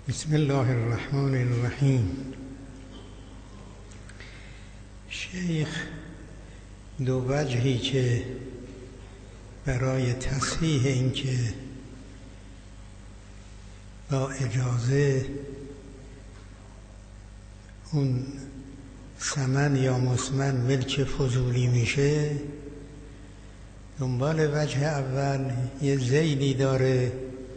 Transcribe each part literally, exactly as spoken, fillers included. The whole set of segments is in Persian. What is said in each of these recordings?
بسم الله الرحمن الرحیم. شیخ دو وجهی که برای تصحیح این که با اجازه اون ثمن یا مسمن ملک فضولی میشه، دنبال وجه اول یه ذیلی داره.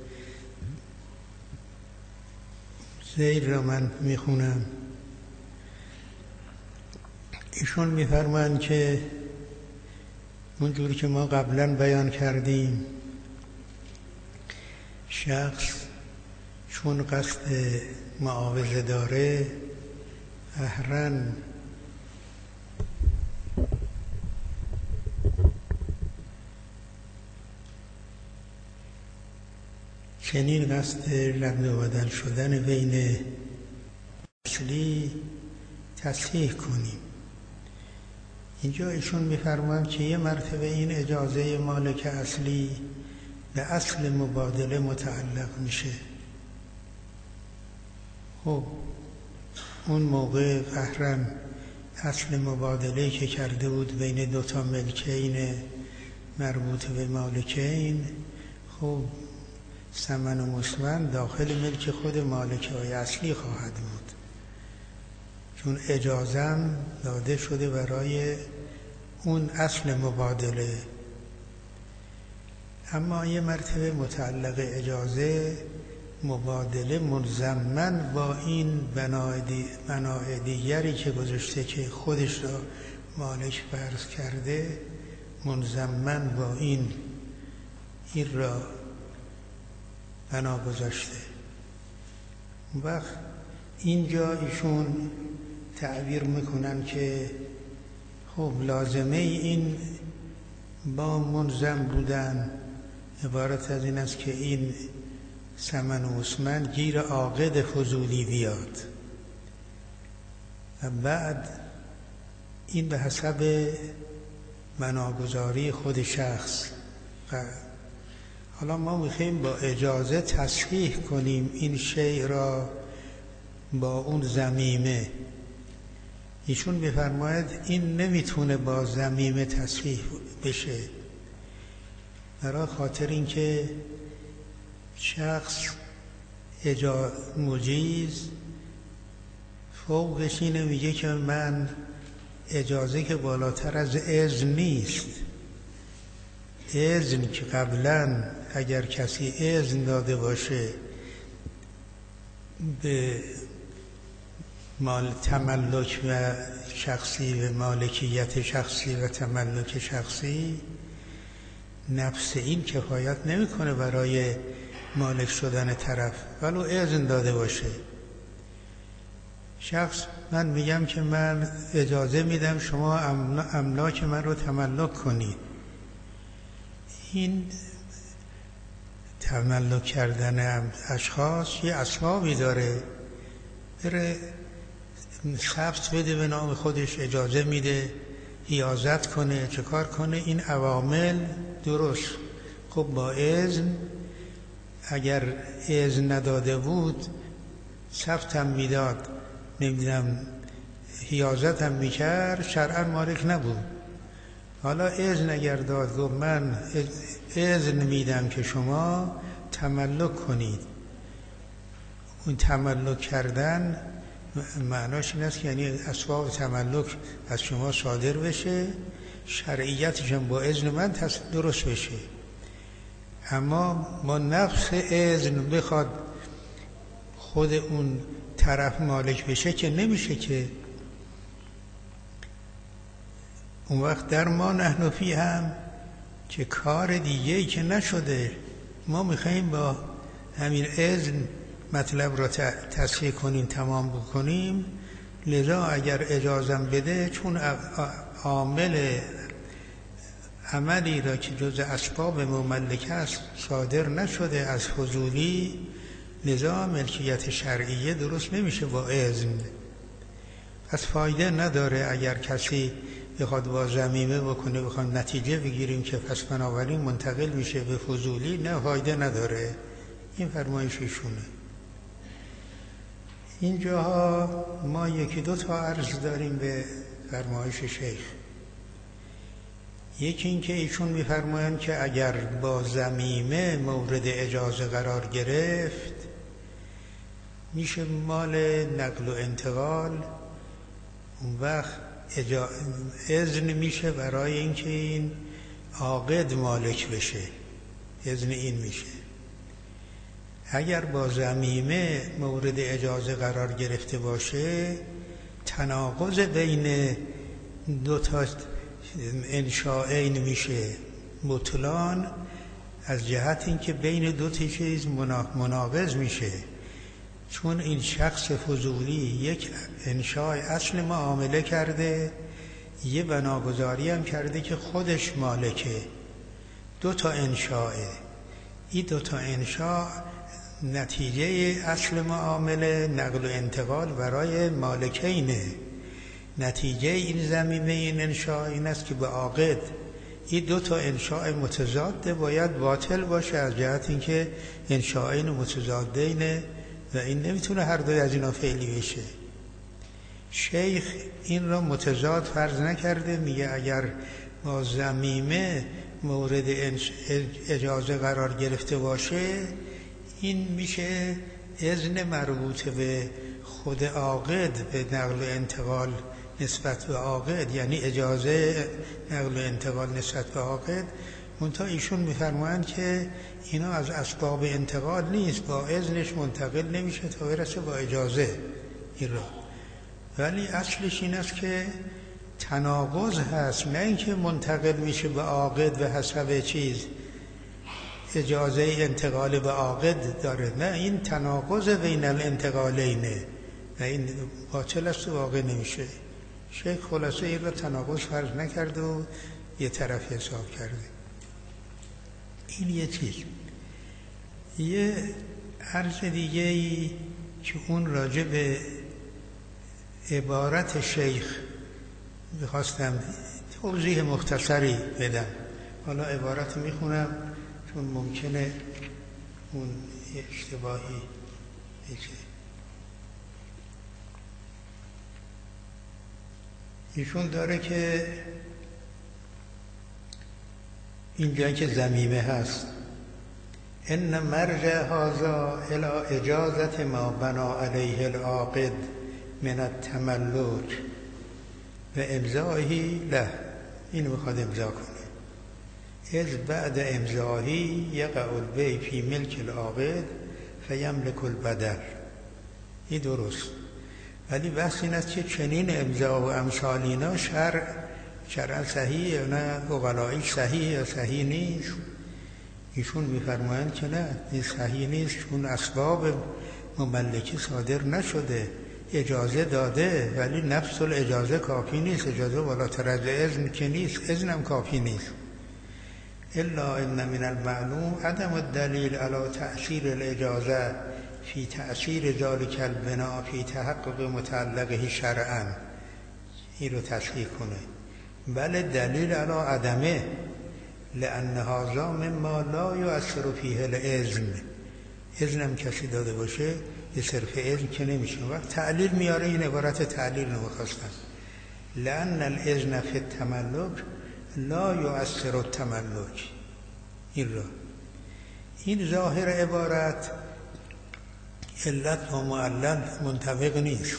ذیل را من میخونم. ایشون میفرمایند که اونجوری که ما قبلا بیان کردیم، شخص چون قصد معاوضه داره احرن چنین قصد رد و بدل شدن بین اصلی تصحیح کنیم. اینجا ایشون میفرمایند که یه مرتبه این اجازه مالک اصلی به اصل مبادله متعلق میشه. خب اون موقع قهرن اصل مبادله که کرده بود بین دوتا ملکین مربوط به مالکین، خب ثمن و مسمن داخل ملک خود مالک های اصلی خواهد بود، چون اجازم داده شده برای اون اصل مبادله. اما یه مرتبه متعلق اجازه مبادله منضمن با این بنای دیگری که گذاشته که خودش را مالک فرض کرده، منضمن با این این را بنا گذاشته. وقت اینجا ایشون تعبیر میکنن که خب لازمه این با منضم بودن عبارت از این است که این ثمن و مسمن گیر عاقد فضولی بیاد و بعد این به حسب بناگذاری خود شخص. حالا ما میخوایم با اجازه تصحیح کنیم این شیء را با اون ضمیمه. ایشون میفرماید این نمیتونه با ضمیمه تصحیح بشه، برای خاطر اینکه شخص اجا مجیز فوقش اینه، میگه که من اجازه که بالاتر از اذن نیست. اذن که قبلا اگر کسی اذن داده باشه به مال تملک و شخصی و مالکیت شخصی و تملک شخصی، نفس این کفایت نمیکنه برای مالک شدن طرف ولو اذن داده باشه. شخص من میگم که من اجازه میدم شما املاک من رو تملک کنید. این تملک کردن اشخاص یه اسبابی داره، بره ثبت بده به نام خودش، اجازه میده، حیازت کنه، چه کار کنه، این عوامل درست. خب با اذن، اگر اذن نداده بود ثبت هم میداد، نمیدونم حیازت هم میکرد، شرعا مالک نبود. حالا اذن اگر داد گفت من اذن میدم که شما تملک کنید، اون تملک کردن معناش این است که یعنی اسباب تملک از شما صادر بشه، شرعیتش هم با اذن من درست بشه. اما با نفس اذن بخواد خود اون طرف مالک بشه که نمیشه که. اون وقت در ما نحن فی هم که کار دیگه‌ای که نشده، ما میخواییم با همین اذن مطلب را تصحیح کنیم، تمام بکنیم. لذا اگر اجازم بده، چون عامل عملی را که جز اسباب مملکه است صادر نشده از فضولی، لذا ملکیت شرعیه درست نمیشه با اذن. پس فایده نداره اگر کسی بخواد با ضمیمه بکنه، بخواد نتیجه بگیریم که پس بنابراین منتقل میشه به فضولی، نه، فایده نداره. این فرمایش ایشونه. اینجاها ما یکی دو تا عرض داریم به فرمایش شیخ. یکی این که ایشون میفرمایند که اگر با ضمیمه مورد اجازه قرار گرفت میشه مال نقل و انتقال، اون وقت اجا... اذن میشه برای اینکه این عاقد مالک بشه، اذن این میشه. اگر با ضمیمه مورد اجازه قرار گرفته باشه تناقض بین دو تا انشاءین میشه بطلان، از جهت اینکه بین دو تا چیز مناقض میشه. چون این شخص فضولی یک انشاء اصل معامله کرده، یه بناگذاری هم کرده که خودش مالکه، دو تا انشاء. این دو تا انشاء نتیجه اصل معامله نقل و انتقال برای مالکینه. نتیجه این ضمیمه این انشاء این است که به عاقد این دو تا انشاء متضاد باید باطل باشه، از جهت اینکه انشاءین متضادینه و این نمیتونه هر دوی از اینا فعلی بشه. شیخ این را متضاد فرض نکرده، میگه اگر با ضمیمه مورد اجازه قرار گرفته باشه این میشه اذن مربوط به خود عاقد به نقل و انتقال نسبت به عاقد، یعنی اجازه نقل و انتقال نسبت به عاقد. منتها ایشون میفرمایند که اینا از اسباب انتقال نیست، با اذنش منتقل نمیشه تا برسه با اجازه این را. ولی اصلش این است که تناقض هست، نه اینکه منتقل میشه به عاقد به حسب چیز اجازه انتقال به عاقد داره، نه این تناقض بین الانتقالینه و این باطل است و واقع نمیشه. شیخ خلاصه این را تناقض فرض نکرده و یه طرف حساب کرده. این یه چیز. یه عرض دیگه ای که اون راجع به عبارت شیخ میخواستم توضیح مختصری بدم. حالا عبارت میخونم چون ممکنه اون اشتباهی بشه. ایشون داره که اینجا که ضمیمه هست ان مرجع هذا الى اجازت ما بنا علیه العاقد من التملک و امضائه له، این میخواد امضا کنه. از بعد امضائه یقع البیع فی ملک العاقد فیملک البدل. این درست، ولی بحث این است که چنین امضا و امثال اینا شرع شرعا صحیح یا نه، عقلایی صحیح یا صحیح نیست. ایشون میفرمایند که نه، این صحیح نیست، چون اسباب مملکی صادر نشده، اجازه داده ولی نفس الاجازه کافی نیست، اجازه بالاتر از اذن که نیست، اذنم کافی نیست. الا ان من المعلوم عدم الدلیل علی تأثیر الاجازه فی تأثیر ذلک البناء فی تحقق متعلقه شرعا. این رو تصحیح کنه. بله دلیل علی عدمه، لأن هذا مما لا یؤثر فیه الاذن. اذنم کسی داده باشه یه صرف اذن که نمیشه. وقت تعلیل میاره، این عبارت تعلیل رو بخواستن. لأن الاذن فی التملک لا یؤثر التملک. این را این ظاهر عبارت علت و معلل منطبق نیست.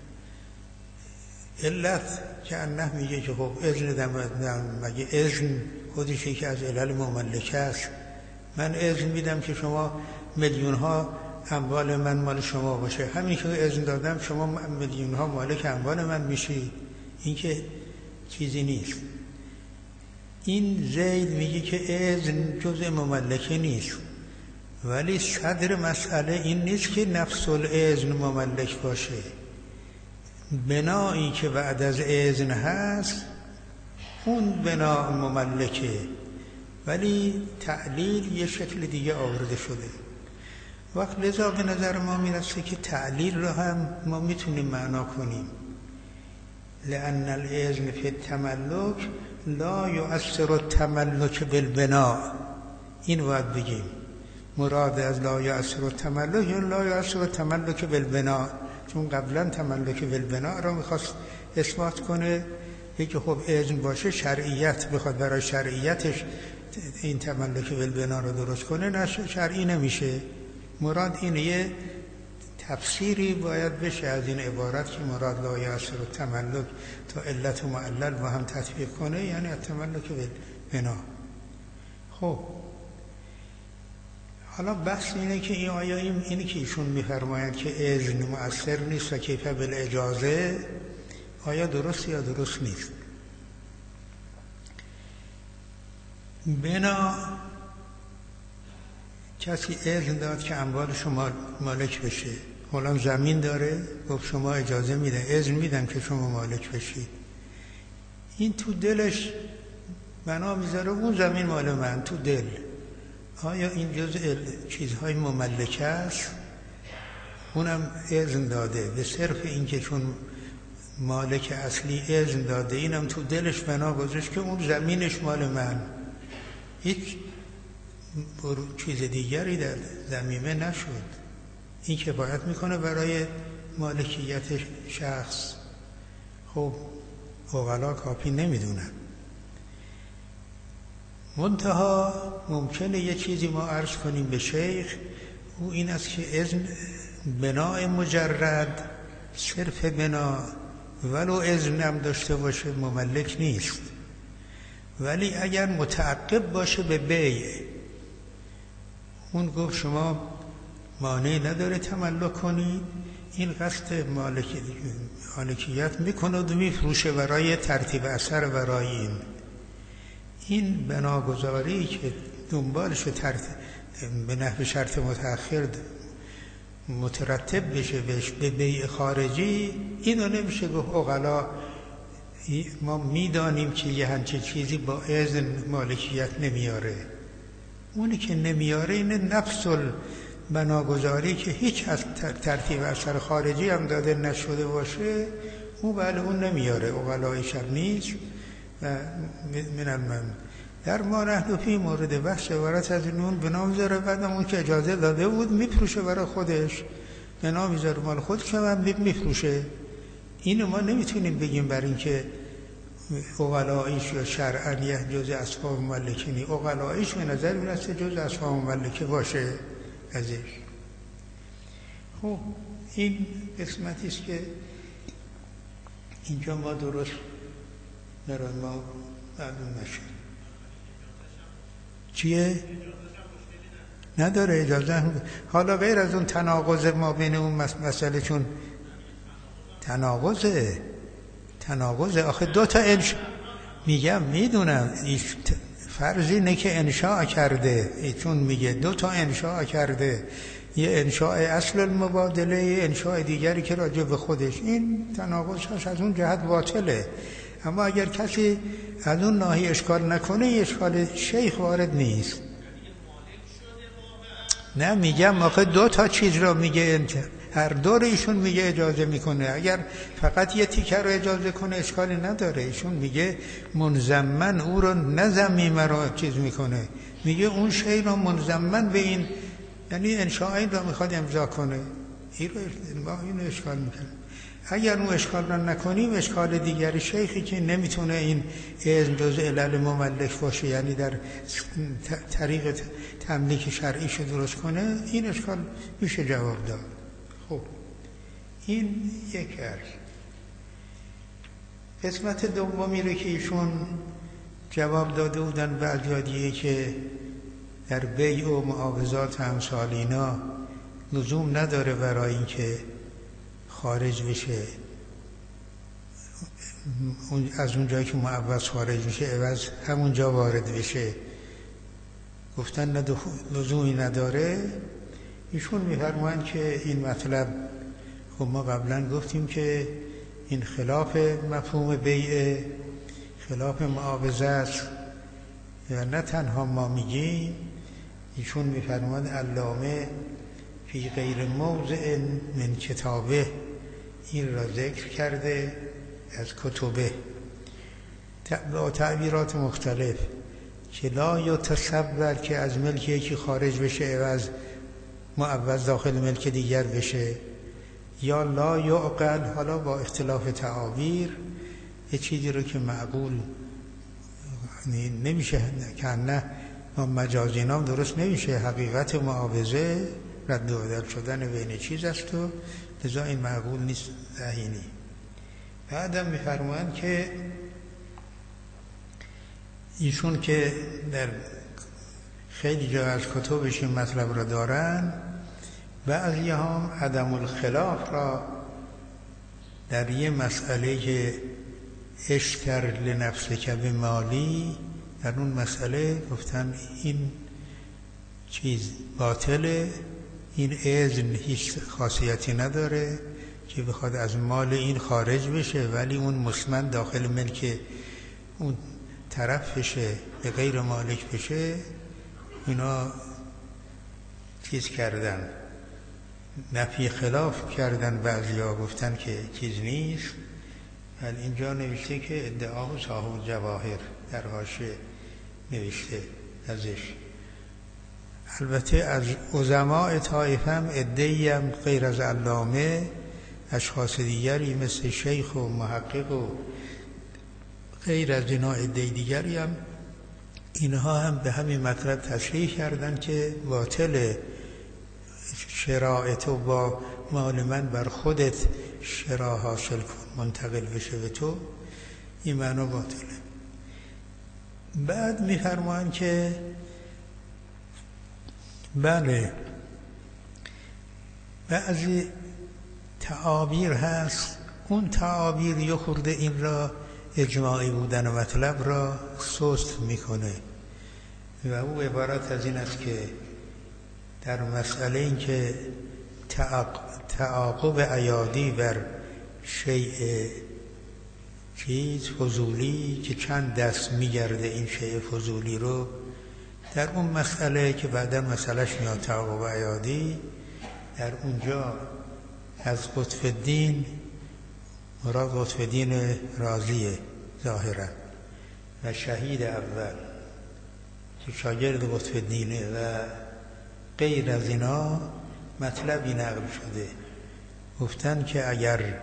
علت که انه میگه که خب اذن دم مگه اذن خودش یکی از علل مملکه است. من اذن میدم که شما میلیون ها اموال من مال شما باشه، همین که اذن دادم شما میلیون ها مالک اموال من میشی، این که چیزی نیست. این زید میگه که اذن جزء مملکه نیست، ولی صدر مسئله این نیست که نفس الاذن مملک باشه. بنایی که بعد از اذن هست اون بنا مملکه، ولی تعلیل یه شکل دیگه آورده شده. وقت لذا به نظر ما میرسه که تعلیل رو هم ما میتونیم معنا کنیم. لأن الاذن فی التملک لا یؤثر التملک بالبناء. این باید بگیم مراد از لا یؤثر التملک یا لا یؤثر التملک بالبناء. چون قبلا تملک بالبنا را میخواست اثبات کنه، یکی خب اذن باشه شرعیت بخواد برای شرعیتش این تملک بالبنا رو درست کنه، نه شرعی نمیشه. مراد اینه، یه تفسیری باید بشه از این عبارت که مراد لا یأثر التملک تا علت و معلل با هم تطبیق کنه، یعنی التملک بالبنا. خب حالا بحث اینه که این آیا این اینی که ایشون میفرمایند که اذن مؤثر نیست و کیف بالاجازه، آیا درست یا درست نیست؟ بنا کسی اذن داد که اموال شما مالک بشه، حالا زمین داره، گفت شما اجازه میدن، اذن میدم که شما مالک بشید. این تو دلش بنا میذاره اون زمین مال من تو دل. آیا این جزء چیزهای مملکه است؟ اونم اذن داده به صرف اینکه چون مالک اصلی اذن داده، اینم تو دلش بنا گذاشت که اون زمینش مال من، هیچ چیز دیگری در ضمیمه نشد. این کفایت میکنه برای مالکیت شخص. خب عقلا کافی نمیدونن. منتها ممکنه یه چیزی ما عرض کنیم به شیخ، او این است که اذن بناء مجرد، صرف بنا ولو اذن هم داشته باشه مملک نیست، ولی اگر متعقب باشه به بیع، اون گفت شما مانعی نداره تملک کنی، این قصد مالکیت میکنه و میفروشه برای ترتیب اثر برای این این بناگذاری که دنبالش ترتیب به نحو شرط متأخر مترتب بشه بهش به بیع خارجی، اینو نمیشه گفت عقلا ما میدانیم که یه همچین چیزی با اذن مالکیت نمیاره. اونی که نمیاره اینه نفس بناگذاری که هیچ از ترتیب اثر خارجی هم داده نشده باشه، اون بله اون نمیاره، عقلای شر نیست. و من المم در ما نحن فی مورد بحث عبارت از اون بنا میذاره، بعدم اون که اجازه داده بود میفروشه برای خودش، بنا میذاره مال خودش هم میفروشه. اینو ما نمیتونیم بگیم بر این که عقلایش یا شرعن یه جزء اسباب مملکه نی، عقلایش به نظر میرسه جزء اسباب مملکه باشه ازش. خب این قسمتی است که اینجا ما درست برای ما معلوم نشد. چیه؟ نداره اجازه. حالا غیر از اون تناقض ما بین اون مسئله، چون تناقضه تناقضه آخه دو تا انشاء میگم، میدونم فرض اینه که انشاء کرده، چون میگه دو تا انشاء کرده، یه انشاء اصل المبادله، یه انشاء دیگری که راجع به خودش، این تناقض هست، از اون جهت باطله. اما اگر کسی از اون ناحیه اشکال نکنه، یه اشکال شیخ وارد نیست. نه میگم آخه دو تا چیز را میگه، هر دو رو ایشون میگه اجازه میکنه. اگر فقط یه تیکه رو اجازه کنه اشکالی نداره. ایشون میگه منضمن او رو نه ضمیمه رو چیز میکنه، میگه اون شی رو منضمن به این، یعنی انشاء این رو میخواد امضا کنه، این رو اینو اشکال میکنه. اگر اون اشکال رو نکنیم، اشکال دیگری شیخی که نمیتونه این اذن جزء علل مملک باشه، یعنی در طریق تملیک شرعیش درست کنه، این اشکال میشه جواب داد. خب این یک عرض. قسمت دومی رو که ایشون جواب داده بودن بعضی دیگه که در بیع و معاوضات امثال اینا لزوم نداره برای اینکه خارج بشه، از اون جایی که معوض خارج میشه عوض همون جا وارد بشه، گفتن لزومی نداره. ایشون میفرمایند که این مطلب، خب ما قبلا گفتیم که این خلاف مفهوم بیع، خلاف معاوضه است و نه تنها ما میگیم. ایشون میفرمایند علامه فی غیر موضع من کتابه این را ذکر کرده از کتبه با تعبیرات مختلف که لا یتصور که از ملک یکی خارج بشه عوض معوض داخل ملک دیگر بشه، یا لا یعقل، حالا با اختلاف تعابیر یه چیزی رو که معقول نمیشه که نه مجازی نام درست نمیشه، حقیقت معاوضه رد و بدل شدن بین چیز است و لذا این معقول نیست ذهینی. بعدم میفرمایند که ایشون که در خیلی جا از کتبش این مطلب را دارن، بعضی هم عدم الخلاف را در یه مسئله که اشتر لنفسک بمالی، در اون مسئله گفتن این چیز باطله، این اذن هیچ خاصیتی نداره که بخواد از مال این خارج بشه، ولی اون مسمن داخل ملک اون طرف بشه، به غیر مالک بشه، اینا چیز کردن، نفی خلاف کردن. بعضیا گفتن که چیز نیست، ولی اینجا نوشته که ادعا صاحب جواهر در حاشیه نوشته ازش. البته از عظماء طایفه هم ادعی هم غیر از علامه، اشخاص دیگری مثل شیخ و محقق و غیر از اینا ادعی دیگری هم، اینها هم به همین مطلب تصریح کردن که باطل شرایط و با مال من بر خودت شرا حاصل کن، منتقل بشه به تو، این معنی باطله. بعد میفرمان که بله بعضی تعابیر هست، اون تعابیر یه خورده این را اجماعی بودن مطلب را سست میکنه و او عبارت از این است که در مسئله این که تعاقب ایادی بر شیء چیز فضولی که چند دست میگرده این شیء فضولی رو، در اون مسئله که بعدا مسئلهش میاد تعاقب ایادی، در اونجا از قطب الدین مراد قطب الدین رازیه ظاهرا و شهید اول که شاگرد قطب الدینه و غیر از اینا مطلبی نقل شده، گفتن که اگر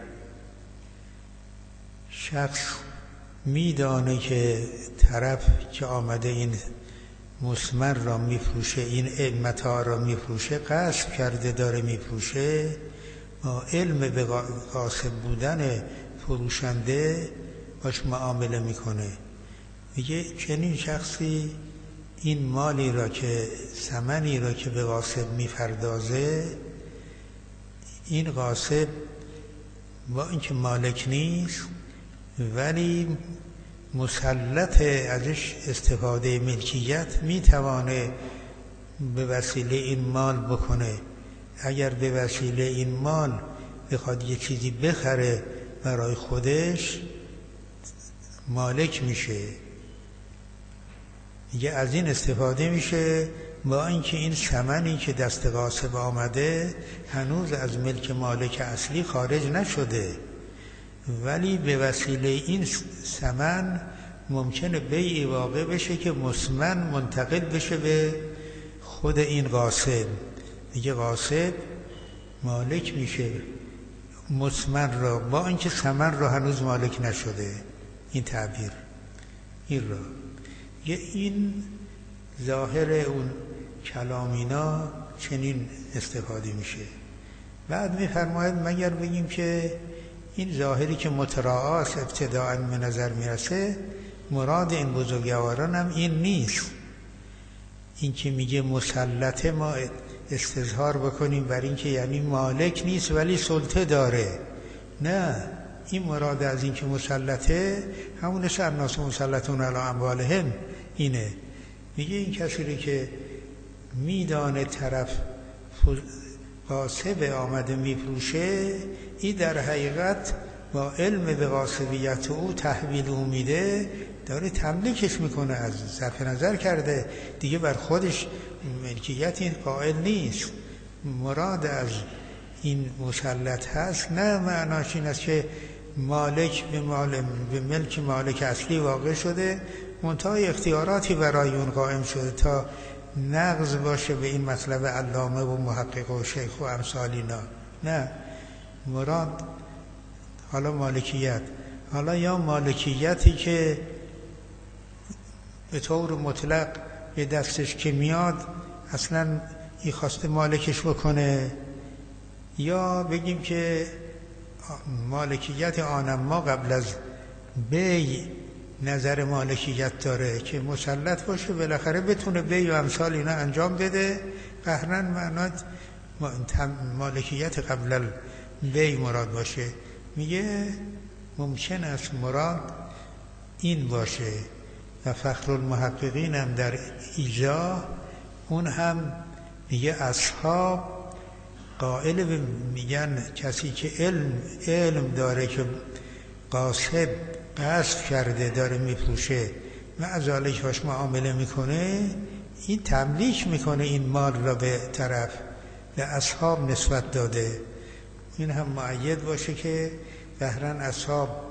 شخص میدانه که طرف که آمده این مسمر را میفروشه، این متاع را میفروشه، قصد کرده داره میفروشه، با علم به غاصب بودن فروشنده باش معامله میکنه. میگه چنین شخصی این مالی را که ثمنی را که به غاصب میپردازه، این غاصب با اینکه مالک نیست ولی مسلط ازش استفاده ملکیت میتوانه به وسیله این مال بکنه. اگر به وسیله این مال بخواد یه چیزی بخره برای خودش، مالک میشه. میگه از این استفاده میشه، با اینکه این ثمنی که دست غاصب آمده هنوز از ملک مالک اصلی خارج نشده، ولی به وسیله این ثمن ممکنه بیعی واقع بشه که مسمن منتقل بشه به خود این غاصب. میگه غاصب مالک میشه مسمن را، با اینکه ثمن را هنوز مالک نشده. این تعبیر این را یه این ظاهر اون کلامینا چنین استفاده میشه. بعد میفرماید مگر بگیم که این ظاهری که متراعاست ابتداءً به نظر میرسه، مراد این بزرگواران هم این نیست. این که میگه مسلطه ما استظهار بکنیم بر این که یعنی مالک نیست ولی سلطه داره، نه، این مراد از این که مسلطه همونش الناس مسلطون علی اموالهم اینه. میگه این کسی که میدانه طرف غاصب آمده میفروشه، این در حقیقت با علم به غاصبیت او تحویل او میده، داره تملیکش میکنه، از صرف نظر کرده دیگه بر خودش ملکیت این قائل نیست. مراد از این مسلط هست نه معناش این است که مالک به, مال به ملک مالک اصلی واقع شده، منتهای اختیاراتی برای اون قائم شده تا نقض باشه به این مطلب علامه و محقق و شیخ و امثال اینا. نه، مراد حالا مالکیت، حالا یا مالکیتی که به طور مطلق به دستش که میاد اصلا این خواسته مالکش بکنه، یا بگیم که مالکیت آنم ما قبل از بی نظر مالکیت داره که مسلط باشه بالاخره بتونه بی و امثال اینا انجام بده. قهرن معنات مالکیت قبل بی مراد باشه. میگه ممکن است مراد این باشه و فخر المحققین هم در ایجا اون هم میگه اصحاب قائل میگن کسی که علم علم داره که قاصد قصد کرده داره میفروشه و از ذالک باش معامله میکنه، این تملیک میکنه این مال را به طرف به اصحاب نسبت داده. این هم مؤید باشه که بهرن اصحاب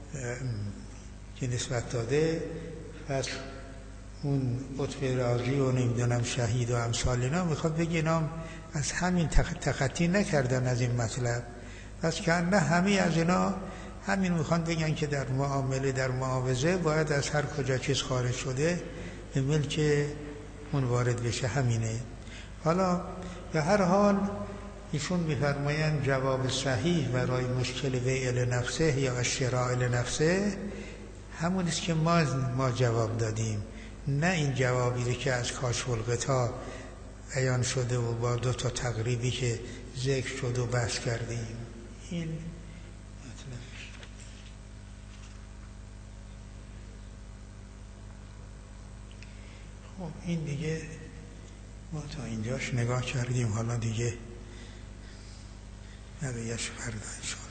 که نسبت داده، پس اون قطب راضی و نمیدونم شهید و امثال اینا میخواد بگه اینا از همین تخطی نکردن از این مطلب، پس که نه همه از اینا همین میخوان بگن که در معامله در معاوضه باید از هر کجا چیز خارج شده به ملک اون وارد بشه، همینه. حالا به هر حال ایشون میفرمایند جواب صحیح برای مشکل بیع لنفسه یا شراء لنفسه همون است که ما ما جواب دادیم، نه این جوابی که از کاشف الغطا بیان شده و با دو تا تقریبی که ذکر شد و بحث کردیم. این مطلبش. خب این دیگه ما تا اینجاش نگاه کردیم، حالا دیگه بقیه‌اش فردا انشاءالله.